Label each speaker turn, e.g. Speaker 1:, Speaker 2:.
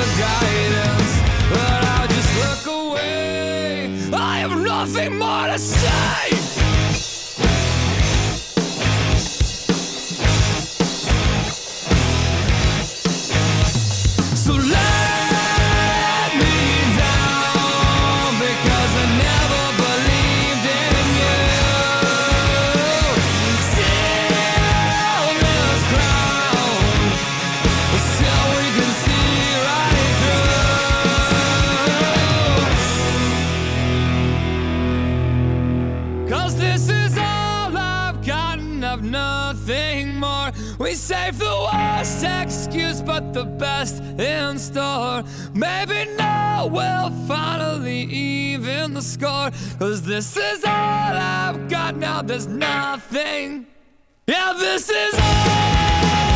Speaker 1: guidance, but I'll just look away. I have nothing more to say. So let me down because I never believed in you. Steal this crown so we can see right through. 'Cause this is all I've gotten, I've nothing more. We save the worst excuse but the best in store. Maybe now we'll finally even the score. 'Cause this is all I've got now, there's nothing. Yeah, this is all